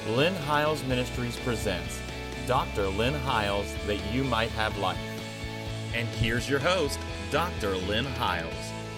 Lynn Hiles Ministries presents Dr. Lynn Hiles, that you might have life. And here's your host, Dr. Lynn Hiles.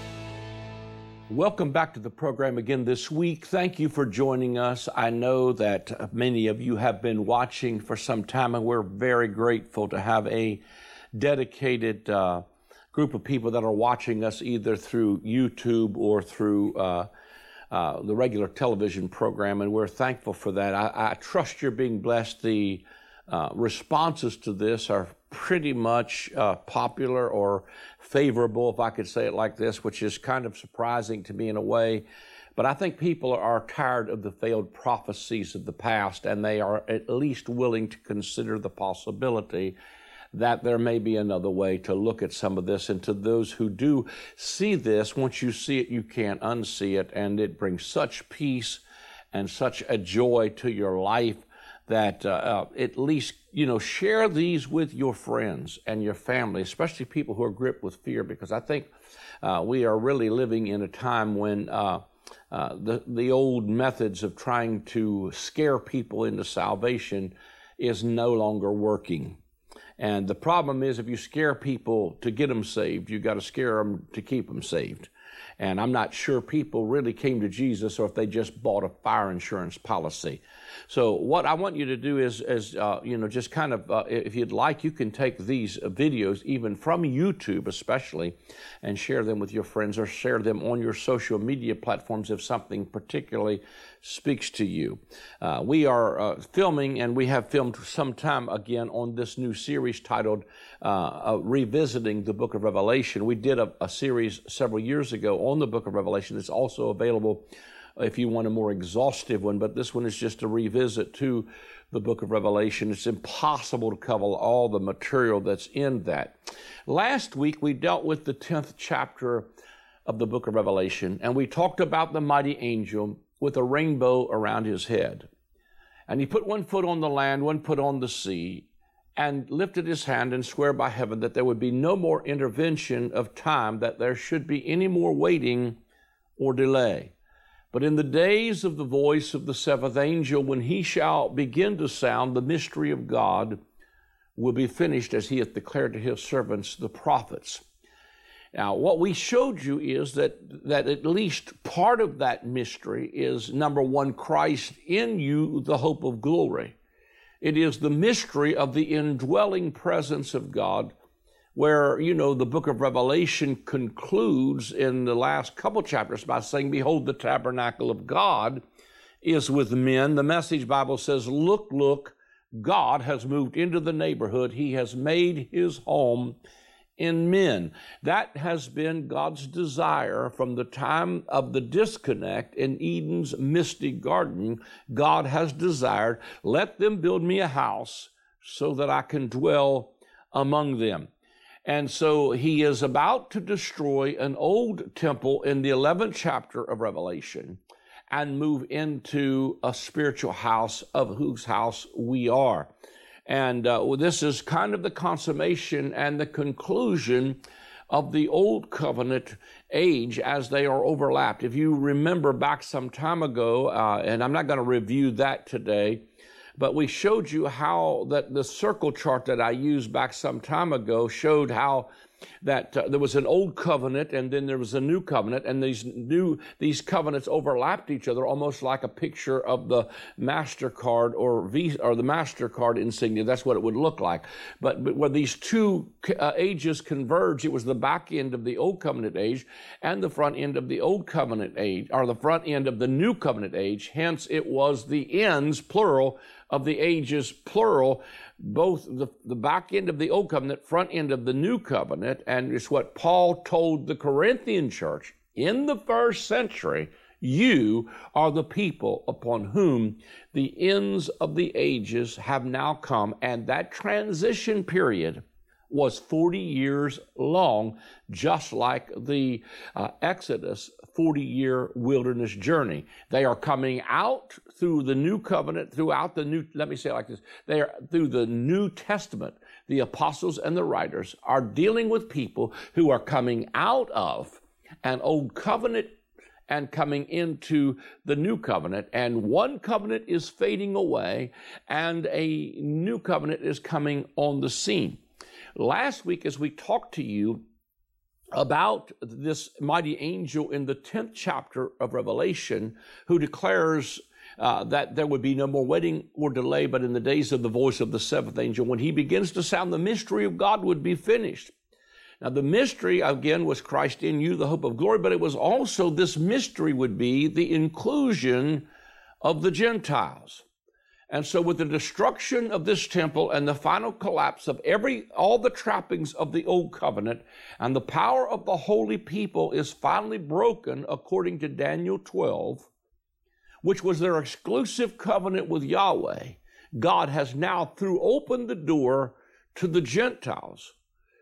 Welcome back to the program again this week. Thank you for joining us. I know that many of you have been watching for some time, and we're very grateful to have a dedicated group of people that are watching us either through YouTube or through the regular television program, and we're thankful for that. I trust you're being blessed. The responses to this are pretty much popular or favorable, if I could say it like this, which is kind of surprising to me in a way. But I think people are tired of the failed prophecies of the past, and they are at least willing to consider the possibility that there may be another way to look at some of this. And to those who do see this, once you see it, you can't unsee it. And it brings such peace and such a joy to your life that at least, share these with your friends and your family, especially people who are gripped with fear, because I think we are really living in a time when the old methods of trying to scare people into salvation is no longer working. And the problem is, if you scare people to get them saved, you got to scare them to keep them saved. And I'm not sure people really came to Jesus or if they just bought a fire insurance policy. So what I want you to do is just kind of, if you'd like, you can take these videos, even from YouTube especially, and share them with your friends or share them on your social media platforms if something particularly speaks to you. We are filming, and we have filmed some time again on this new series titled Revisiting the Book of Revelation. We did a series several years ago on the Book of Revelation. It's also available if you want a more exhaustive one, but this one is just a revisit to the Book of Revelation. It's impossible to cover all the material that's in that. Last week, we dealt with the 10th chapter of the Book of Revelation, and we talked about the mighty angel with a rainbow around his head. And he put one foot on the land, one foot on the sea, and lifted his hand and swore by heaven that there would be no more intervention of time, that there should be any more waiting or delay. But in the days of the voice of the seventh angel, when he shall begin to sound, the mystery of God will be finished, as he hath declared to his servants, the prophets. Now, what we showed you is that at least part of that mystery is, number one, Christ in you, the hope of glory. It is the mystery of the indwelling presence of God, where, the book of Revelation concludes in the last couple chapters by saying, behold, the tabernacle of God is with men. The Message Bible says, look, look, God has moved into the neighborhood. He has made his home in men. That has been God's desire from the time of the disconnect in Eden's misty garden. God has desired, let them build me a house so that I can dwell among them. And so he is about to destroy an old temple in the 11th chapter of Revelation and move into a spiritual house, of whose house we are. And this is kind of the consummation and the conclusion of the old covenant age as they are overlapped. If you remember back some time ago, and I'm not going to review that today, but we showed you how that the circle chart that I used back some time ago showed how that there was an old covenant and then there was a new covenant, and these covenants overlapped each other, almost like a picture of the MasterCard or the MasterCard insignia. That's what it would look like. But where these two ages converge, it was the back end of the old covenant age and the front end of the old covenant age, or the front end of the new covenant age. Hence, it was the ends, plural, of the ages, plural, both the back end of the old covenant, front end of the new covenant. And it's what Paul told the Corinthian church in the first century: you are the people upon whom the ends of the ages have now come. And that transition period was 40 years long, just like the Exodus 40-year wilderness journey. They are coming out through the new covenant, let me say it like this, they are through the New Testament. The apostles and the writers are dealing with people who are coming out of an old covenant and coming into the new covenant. And one covenant is fading away and a new covenant is coming on the scene. Last week, as we talked to you about this mighty angel in the 10th chapter of Revelation, who declares that there would be no more waiting or delay, but in the days of the voice of the seventh angel, when he begins to sound, the mystery of God would be finished. Now, the mystery, again, was Christ in you, the hope of glory, but it was also, this mystery would be the inclusion of the Gentiles. And so with the destruction of this temple and the final collapse of all the trappings of the old covenant, and the power of the holy people is finally broken, according to Daniel 12, which was their exclusive covenant with Yahweh, God has now opened the door to the Gentiles.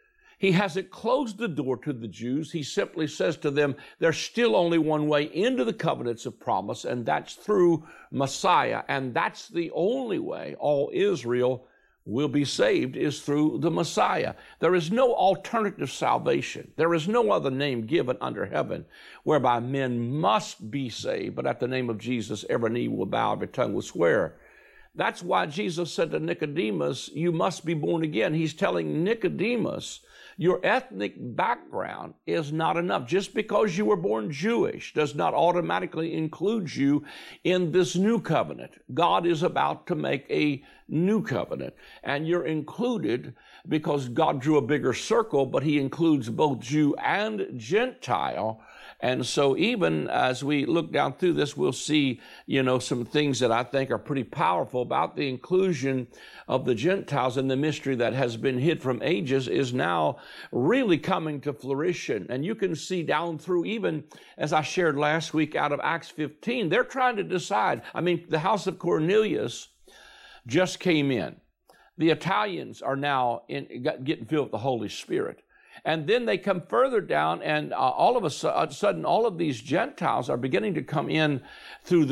He hasn't closed the door to the Jews. He simply says to them, there's still only one way into the covenants of promise, and that's through Messiah. And that's the only way all Israel will be saved, is through the Messiah. There is no alternative salvation. There is no other name given under heaven whereby men must be saved, but at the name of Jesus, every knee will bow, every tongue will swear. That's why Jesus said to Nicodemus, you must be born again. He's telling Nicodemus, your ethnic background is not enough. Just because you were born Jewish does not automatically include you in this new covenant. God is about to make a new covenant, and you're included because God drew a bigger circle, but he includes both Jew and Gentile. And so even as we look down through this, we'll see, some things that I think are pretty powerful about the inclusion of the Gentiles, and the mystery that has been hid from ages is now really coming to fruition. And you can see down through, even as I shared last week out of Acts 15, they're trying to decide. The house of Cornelius just came in. The Italians are now getting filled with the Holy Spirit. And then they come further down, and all of a sudden, all of these Gentiles are beginning to come in through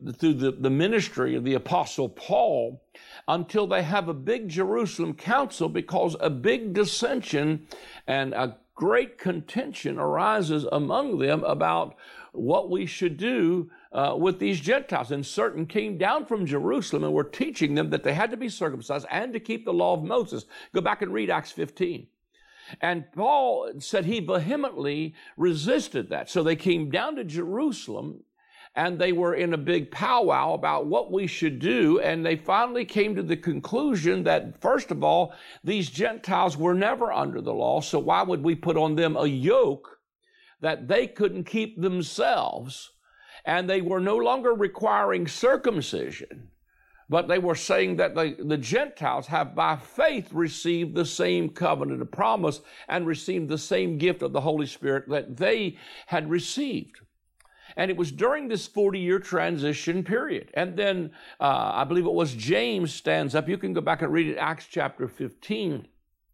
the ministry of the Apostle Paul, until they have a big Jerusalem council, because a big dissension and a great contention arises among them about what we should do with these Gentiles. And certain came down from Jerusalem and were teaching them that they had to be circumcised and to keep the law of Moses. Go back and read Acts 15. And Paul said he vehemently resisted that. So they came down to Jerusalem, and they were in a big powwow about what we should do. And they finally came to the conclusion that, first of all, these Gentiles were never under the law. So why would we put on them a yoke that they couldn't keep themselves? And they were no longer requiring circumcision, but they were saying that the Gentiles have by faith received the same covenant of promise and received the same gift of the Holy Spirit that they had received. And it was during this 40-year transition period. And then I believe it was James stands up. You can go back and read it, Acts chapter 15.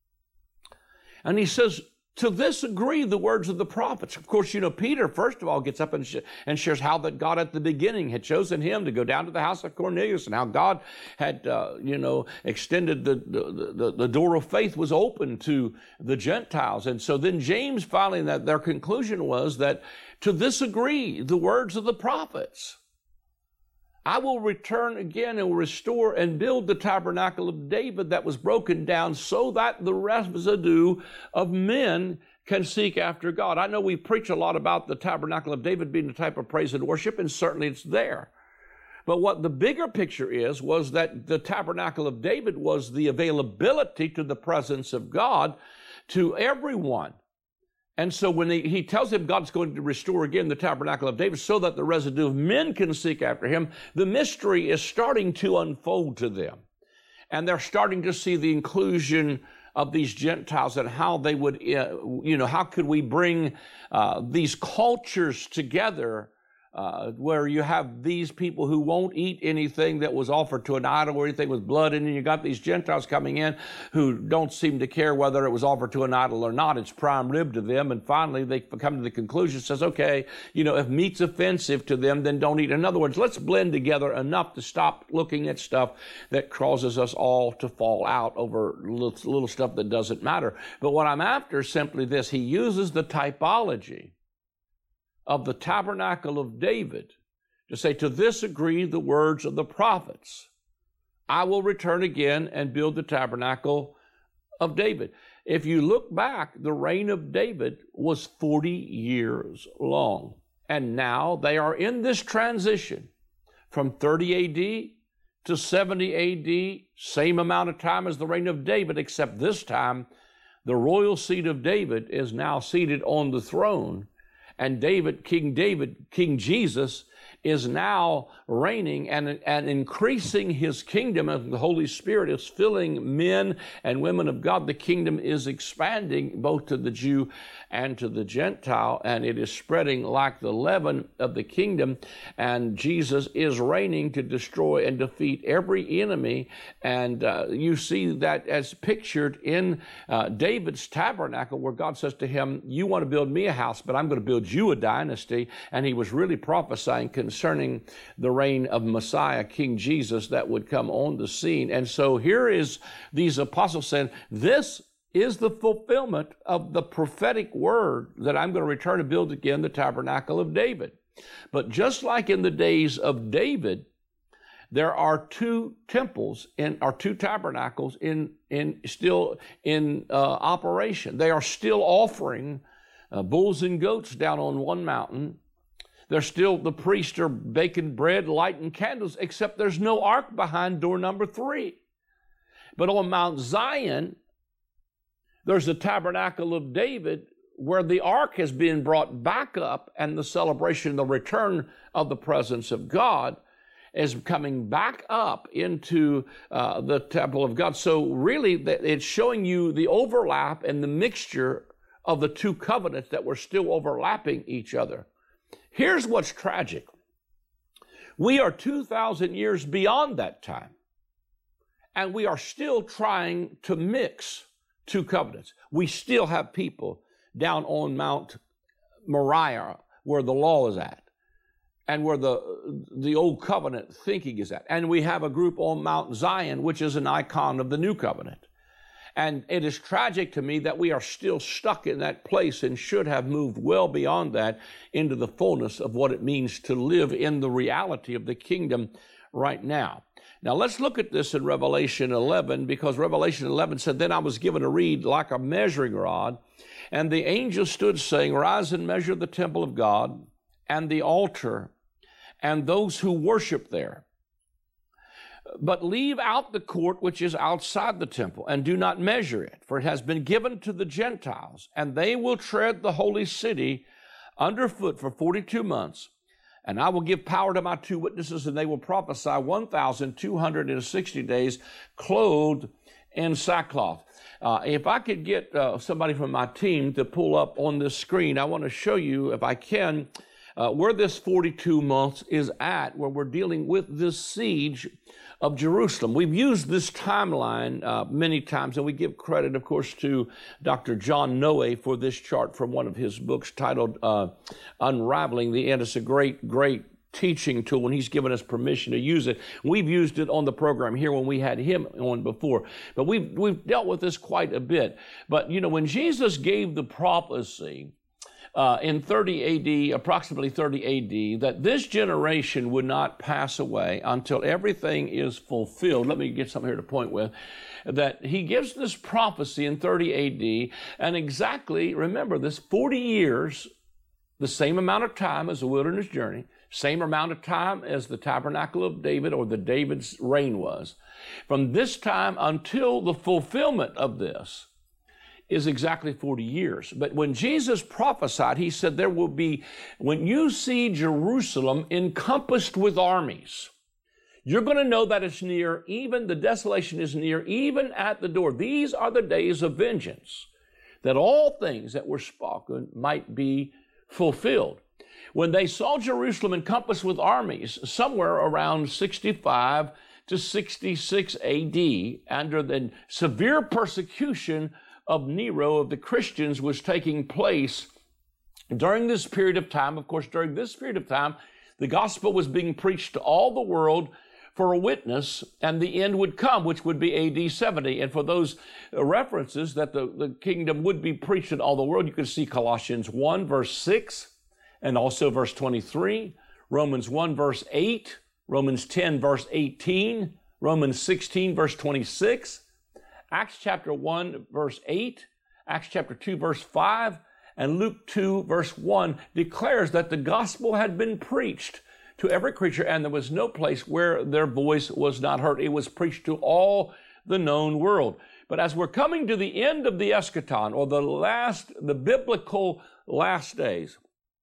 And he says, to this agree the words of the prophets. Of course, Peter, first of all, gets up and shares how that God at the beginning had chosen him to go down to the house of Cornelius, and how God had, extended the door of faith was open to the Gentiles. And so then James finally, their conclusion was that to this agree the words of the prophets. I will return again and will restore and build the tabernacle of David that was broken down, so that the residue of men can seek after God. I know we preach a lot about the tabernacle of David being the type of praise and worship, and certainly it's there. But what the bigger picture was that the tabernacle of David was the availability to the presence of God to everyone. And so when he tells him God's going to restore again the tabernacle of David so that the residue of men can seek after him, the mystery is starting to unfold to them. And they're starting to see the inclusion of these Gentiles and how they would, how could we bring these cultures together where you have these people who won't eat anything that was offered to an idol or anything with blood in it. And you got these Gentiles coming in who don't seem to care whether it was offered to an idol or not. It's prime rib to them. And finally, they come to the conclusion, says, okay, if meat's offensive to them, then don't eat. In other words, let's blend together enough to stop looking at stuff that causes us all to fall out over little stuff that doesn't matter. But what I'm after is simply this. He uses the typology of the tabernacle of David to say, to this agree the words of the prophets. I will return again and build the tabernacle of David. If you look back, the reign of David was 40 years long. And now they are in this transition from 30 AD to 70 AD, same amount of time as the reign of David, except this time the royal seat of David is now seated on the throne. And King Jesus, is now reigning and increasing his kingdom as the Holy Spirit is filling men and women of God. The kingdom is expanding both to the Jew and to the Gentile, and it is spreading like the leaven of the kingdom. And Jesus is reigning to destroy and defeat every enemy. And you see that as pictured in David's tabernacle, where God says to him, you want to build me a house, but I'm going to build you a dynasty. And he was really prophesying concerning the reign of Messiah, King Jesus, that would come on the scene. And so here is these apostles saying, this is the fulfillment of the prophetic word that I'm going to return to build again the tabernacle of David. But just like in the days of David, there are two temples or two tabernacles still in operation. They are still offering bulls and goats down on one mountain. The priests are baking bread, lighting candles, except there's no ark behind door number 3. But on Mount Zion, there's the tabernacle of David, where the ark has been brought back up, and the celebration, the return of the presence of God is coming back up into the temple of God. So really, it's showing you the overlap and the mixture of the two covenants that were still overlapping each other. Here's what's tragic. We are 2,000 years beyond that time, and we are still trying to mix two covenants. We still have people down on Mount Moriah where the law is at, and where the old covenant thinking is at. And we have a group on Mount Zion, which is an icon of the new covenant. And it is tragic to me that we are still stuck in that place and should have moved well beyond that into the fullness of what it means to live in the reality of the kingdom right now. Now let's look at this in Revelation 11, because Revelation 11 said, then I was given a reed like a measuring rod, and the angel stood saying, rise and measure the temple of God and the altar and those who worship there. But leave out the court which is outside the temple, and do not measure it, for it has been given to the Gentiles, and they will tread the holy city underfoot for 42 months. And I will give power to my 2 witnesses, and they will prophesy 1,260 days, clothed in sackcloth. If I could get somebody from my team to pull up on this screen, I want to show you, if I can, where this 42 months is at, where we're dealing with this siege of Jerusalem. We've used this timeline many times, and we give credit, of course, to Dr. John Noe for this chart from one of his books titled Unraveling the End. It's a great teaching tool, and he's given us permission to use it. We've used it on the program here when we had him on before, but we've dealt with this quite a bit. But, you know, when Jesus gave the prophecy in 30 AD, approximately 30 AD, that this generation would not pass away until everything is fulfilled. Let me get something here to point with. That he gives this prophecy in 30 AD, and exactly, remember this, 40 years, the same amount of time as the wilderness journey, same amount of time as the tabernacle of David or the David's reign was. From this time until the fulfillment of this is exactly 40 years. But when Jesus prophesied, he said there will be, when you see Jerusalem encompassed with armies, you're going to know that it's near, even the desolation is near, even at the door. These are the days of vengeance, that all things that were spoken might be fulfilled. When they saw Jerusalem encompassed with armies, somewhere around 65 to 66 AD, under the severe persecution of Nero, of the Christians, was taking place during this period of time. Of course, during this period of time, the gospel was being preached to all the world for a witness, and the end would come, which would be AD 70. And for those references that the kingdom would be preached in all the world, you can see Colossians 1, verse 6, and also verse 23, Romans 1 verse 8, Romans 10 verse 18, Romans 16 verse 26, Acts chapter 1 verse 8, Acts chapter 2 verse 5, and Luke 2 verse 1 declares that the gospel had been preached to every creature, and there was no place where their voice was not heard. It was preached to all the known world. But as we're coming to the end of the eschaton, or the biblical last days,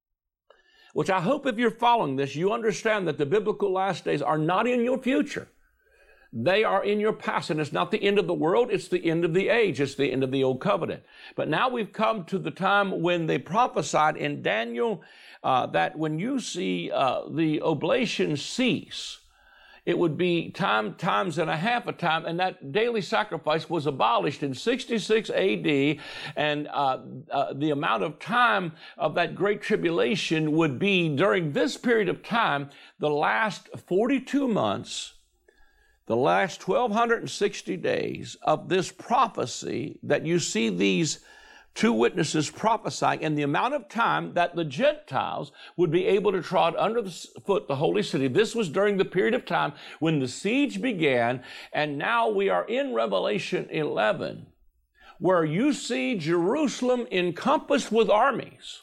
which I hope if you're following this, you understand that the biblical last days are not in your future. They are in your past, and it's not the end of the world, it's the end of the age, it's the end of the old covenant. But now we've come to the time when they prophesied in Daniel that when you see the oblation cease, it would be times and a half a time, and that daily sacrifice was abolished in 66 AD, and the amount of time of that great tribulation would be during this period of time, the last 42 months, the last 1,260 days of this prophecy that you see these two witnesses prophesying, and the amount of time that the Gentiles would be able to trod under the foot the holy city. This was during the period of time when the siege began, and now we are in Revelation 11, where you see Jerusalem encompassed with armies.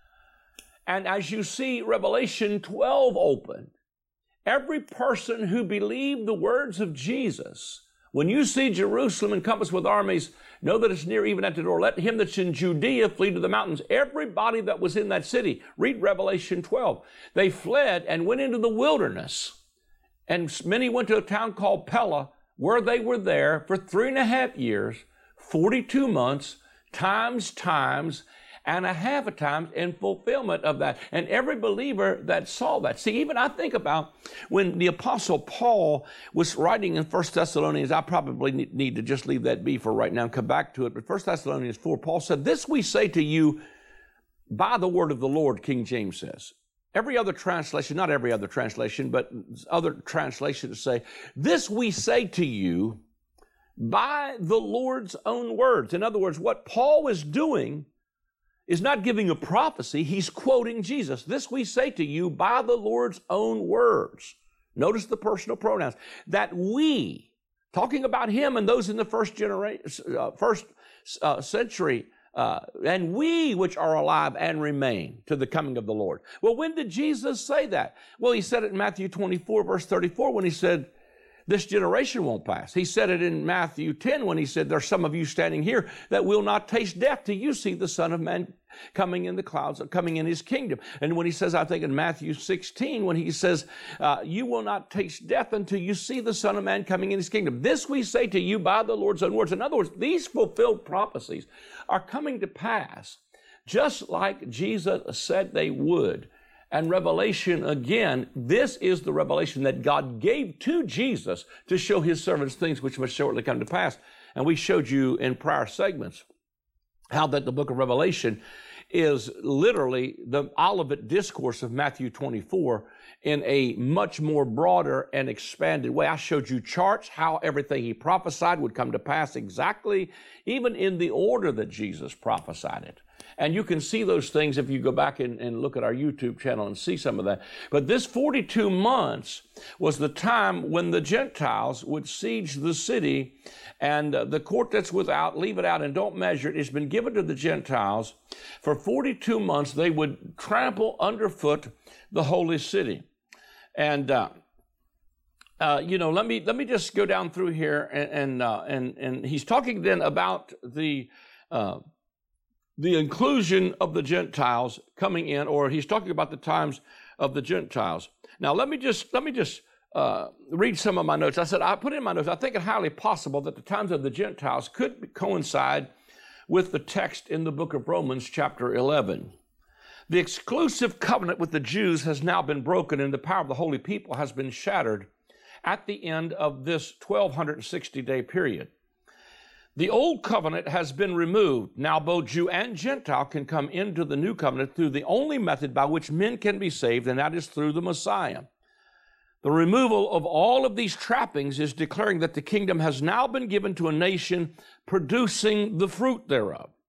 And as you see Revelation 12 open, every person who believed the words of Jesus, when you see Jerusalem encompassed with armies, know that it's near, even at the door. Let him that's in Judea flee to the mountains. Everybody that was in that city, read Revelation 12. They fled and went into the wilderness. And many went to a town called Pella, where they were there for 3.5 years, 42 months, times and a half a time in fulfillment of that. And every believer that saw that. See, even I think about when the Apostle Paul was writing in 1 Thessalonians, I probably need to just leave that be for right now and come back to it. But 1 Thessalonians 4, Paul said, "This we say to you by the word of the Lord," King James says. Every other translation, not every other translation, but other translations say, "This we say to you by the Lord's own words." In other words, what Paul is doing is not giving a prophecy, he's quoting Jesus. "This we say to you by the Lord's own words." Notice the personal pronouns. That we, talking about him and those in the first century, and we which are alive and remain to the coming of the Lord. Well, when did Jesus say that? Well, he said it in Matthew 24, verse 34, when he said, "This generation won't pass." He said it in Matthew 10 when he said, "There's some of you standing here that will not taste death till you see the Son of Man coming in the clouds, coming in his kingdom." And when he says, I think in Matthew 16, when he says, "You will not taste death until you see the Son of Man coming in his kingdom. This we say to you by the Lord's own words." In other words, these fulfilled prophecies are coming to pass just like Jesus said they would. And Revelation, again, this is the revelation that God gave to Jesus to show his servants things which must shortly come to pass. And we showed you in prior segments how that the book of Revelation is literally the Olivet discourse of Matthew 24 in a much more broader and expanded way. I showed you charts, how everything he prophesied would come to pass exactly, even in the order that Jesus prophesied it. And you can see those things if you go back and look at our YouTube channel and see some of that. But this 42 months was the time when the Gentiles would siege the city, and the court that's without, leave it out and don't measure it. It's been given to the Gentiles. For 42 months, they would trample underfoot the holy city. And let me just go down through here, and he's talking then about the inclusion of the Gentiles coming in, or he's talking about the times of the Gentiles. Now, let me just read some of my notes. I put in my notes, I think it highly possible that the times of the Gentiles could coincide with the text in the book of Romans, chapter 11. The exclusive covenant with the Jews has now been broken, and the power of the holy people has been shattered at the end of this 1,260-day period. The old covenant has been removed. Now both Jew and Gentile can come into the new covenant through the only method by which men can be saved, and that is through the Messiah. The removal of all of these trappings is declaring that the kingdom has now been given to a nation producing the fruit thereof.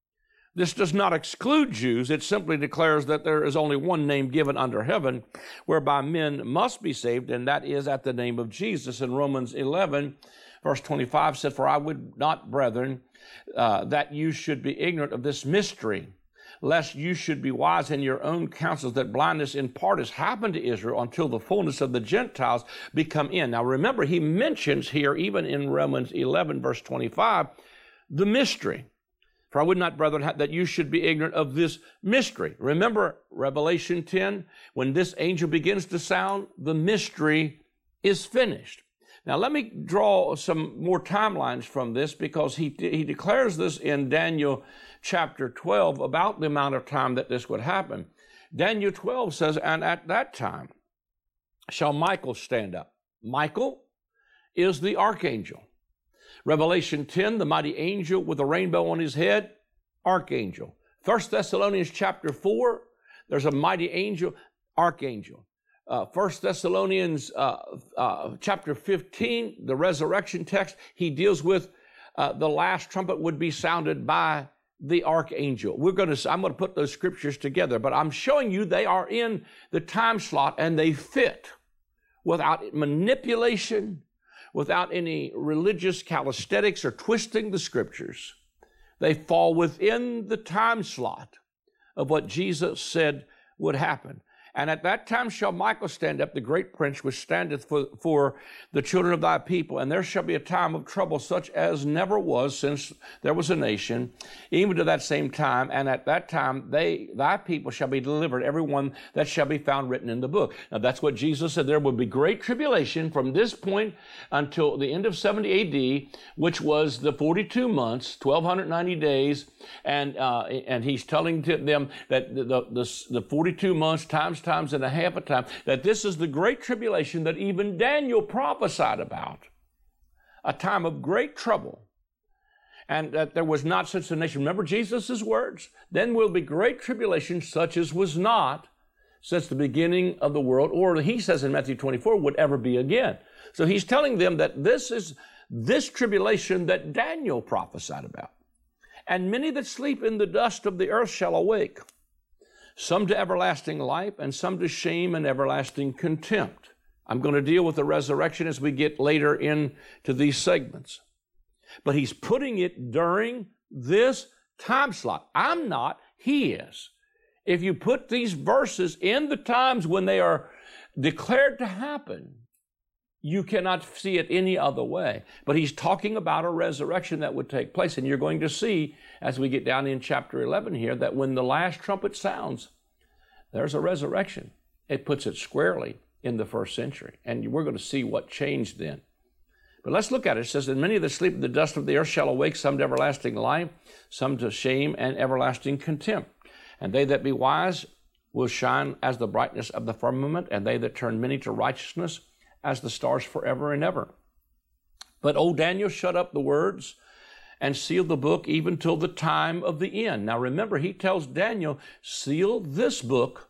This does not exclude Jews. It simply declares that there is only one name given under heaven whereby men must be saved, and that is at the name of Jesus. In Romans 11, verse 25 said, "For I would not, brethren, that you should be ignorant of this mystery, lest you should be wise in your own counsels, that blindness in part has happened to Israel until the fullness of the Gentiles be come in." Now remember, he mentions here, even in Romans 11, verse 25, the mystery. "For I would not, brethren, that you should be ignorant of this mystery." Remember Revelation 10, when this angel begins to sound, the mystery is finished. Now let me draw some more timelines from this, because he declares this in Daniel chapter 12 about the amount of time that this would happen. Daniel 12 says, "And at that time shall Michael stand up." Michael is the archangel. Revelation 10, the mighty angel with a rainbow on his head, archangel. 1 Thessalonians chapter 4, there's a mighty angel, archangel. 1 Thessalonians chapter 15, the resurrection text, he deals with the last trumpet would be sounded by the archangel. I'm going to put those scriptures together, but I'm showing you they are in the time slot and they fit without manipulation, without any religious calisthenics or twisting the scriptures. They fall within the time slot of what Jesus said would happen. "And at that time shall Michael stand up, the great prince, which standeth for the children of thy people. And there shall be a time of trouble such as never was since there was a nation, even to that same time. And at that time thy people shall be delivered, every one that shall be found written in the book." Now that's what Jesus said. There will be great tribulation from this point until the end of 70 AD, which was the 42 months, 1,290 days. And he's telling to them that the 42 months times and a half a time, that this is the great tribulation that even Daniel prophesied about, a time of great trouble, and that there was not such a nation. Remember Jesus' words? "Then will be great tribulation such as was not since the beginning of the world," or he says in Matthew 24, would ever be again. So he's telling them that this is this tribulation that Daniel prophesied about. "And many that sleep in the dust of the earth shall awake, some to everlasting life, and some to shame and everlasting contempt." I'm going to deal with the resurrection as we get later into these segments. But he's putting it during this time slot. I'm not, he is. If you put these verses in the times when they are declared to happen, you cannot see it any other way. But he's talking about a resurrection that would take place. And you're going to see, as we get down in chapter 11 here, that when the last trumpet sounds, there's a resurrection. It puts it squarely in the first century. And we're going to see what changed then. But let's look at it. It says, "And many that sleep in the dust of the earth shall awake, some to everlasting life, some to shame and everlasting contempt. And they that be wise will shine as the brightness of the firmament, and they that turn many to righteousness as the stars forever and ever. But old Daniel shut up the words and sealed the book even till the time of the end." Now remember, he tells Daniel, seal this book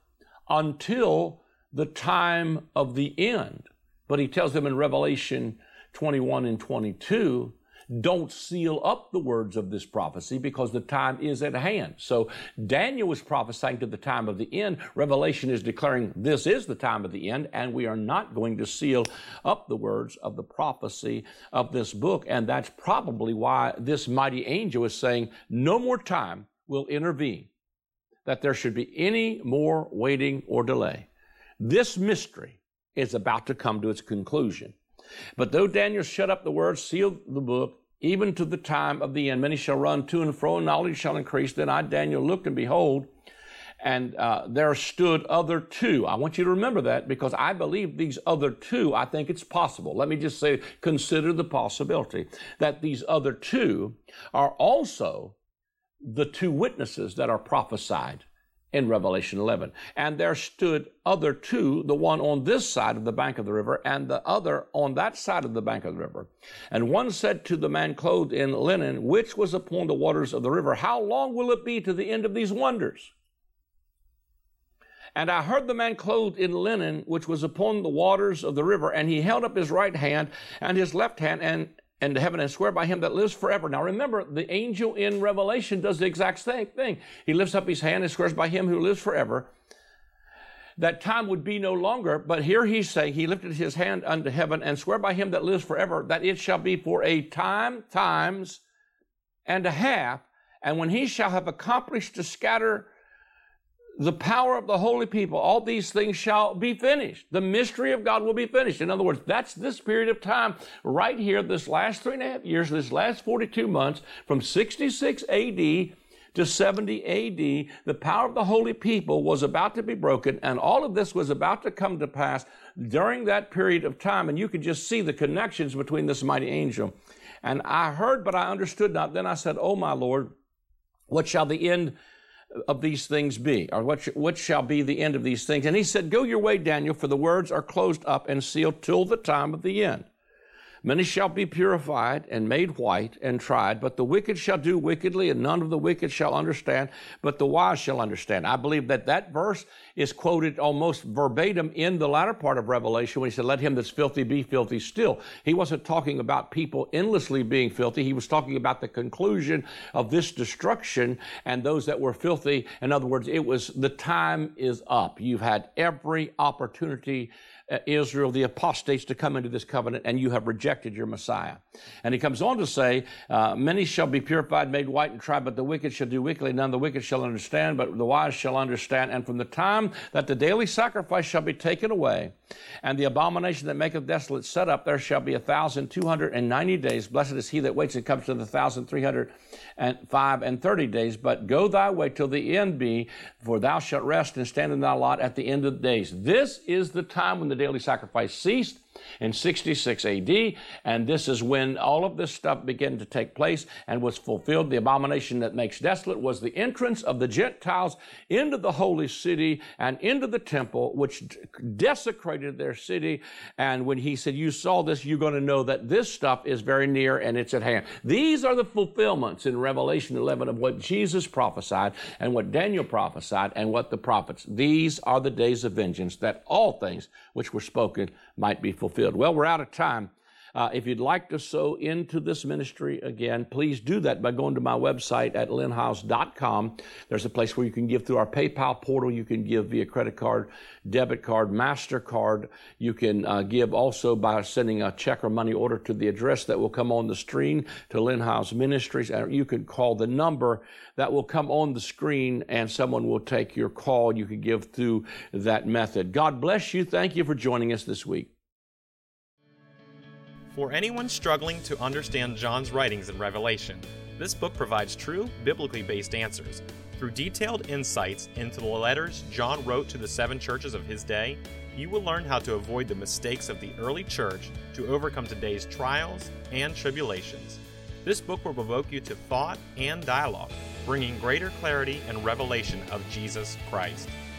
until the time of the end. But he tells them in Revelation 21 and 22, don't seal up the words of this prophecy because the time is at hand. So Daniel was prophesying to the time of the end. Revelation is declaring this is the time of the end, and we are not going to seal up the words of the prophecy of this book. And that's probably why this mighty angel is saying no more time will intervene, that there should be any more waiting or delay. This mystery is about to come to its conclusion. But though Daniel shut up the words, sealed the book, even to the time of the end, many shall run to and fro, and knowledge shall increase. Then I, Daniel, looked, and behold, and there stood other two. I want you to remember that, because I believe these other two, I think it's possible. Let me just say, consider the possibility that these other two are also the two witnesses that are prophesied in Revelation 11. And there stood other two, the one on this side of the bank of the river and the other on that side of the bank of the river. And one said to the man clothed in linen, which was upon the waters of the river, how long will it be to the end of these wonders? And I heard the man clothed in linen, which was upon the waters of the river, and he held up his right hand and his left hand, into heaven and swear by him that lives forever. Now remember, the angel in Revelation does the exact same thing. He lifts up his hand and swears by him who lives forever. That time would be no longer, but here he's saying he lifted his hand unto heaven and swear by him that lives forever, that it shall be for a time, times, and a half, and when he shall have accomplished to scatter the power of the holy people, all these things shall be finished. The mystery of God will be finished. In other words, that's this period of time right here, this last 3.5 years, this last 42 months, from 66 AD to 70 AD, the power of the holy people was about to be broken, and all of this was about to come to pass during that period of time. And you could just see the connections between this mighty angel. And I heard, but I understood not. Then I said, "Oh, my Lord, what shall the end of these things be?" Or what shall be the end of these things? And he said, "Go your way, Daniel, for the words are closed up and sealed till the time of the end. Many shall be purified and made white and tried, but the wicked shall do wickedly, and none of the wicked shall understand, but the wise shall understand." I believe that verse is quoted almost verbatim in the latter part of Revelation when he said, "Let him that's filthy be filthy still." He wasn't talking about people endlessly being filthy. He was talking about the conclusion of this destruction and those that were filthy. In other words, it was the time is up. You've had every opportunity, Israel, the apostates, to come into this covenant, and you have rejected your Messiah. And he comes on to say, "Many shall be purified, made white, and tried, but the wicked shall do wickedly. None of the wicked shall understand, but the wise shall understand. And from the time that the daily sacrifice shall be taken away, and the abomination that maketh desolate set up, there shall be 1,290 days. Blessed is he that waits and comes to the 1,305 and 30 days. But go thy way till the end be, for thou shalt rest and stand in thy lot at the end of the days." This is the time when the daily sacrifice ceased in 66 AD, and this is when all of this stuff began to take place and was fulfilled. The abomination that makes desolate was the entrance of the Gentiles into the holy city and into the temple, which desecrated their city. And when he said, "You saw this, you're going to know that this stuff is very near and it's at hand." These are the fulfillments in Revelation 11 of what Jesus prophesied and what Daniel prophesied and what the prophets. These are the days of vengeance, that all things which were spoken might be fulfilled. Well, we're out of time. If you'd like to sow into this ministry again, please do that by going to my website at lynnhiles.com. There's a place where you can give through our PayPal portal. You can give via credit card, debit card, MasterCard. You can give also by sending a check or money order to the address that will come on the screen to Lynn Hiles Ministries. And you can call the number that will come on the screen and someone will take your call. You can give through that method. God bless you. Thank you for joining us this week. For anyone struggling to understand John's writings in Revelation, this book provides true, biblically based answers. Through detailed insights into the letters John wrote to the 7 churches of his day, you will learn how to avoid the mistakes of the early church to overcome today's trials and tribulations. This book will provoke you to thought and dialogue, bringing greater clarity and revelation of Jesus Christ.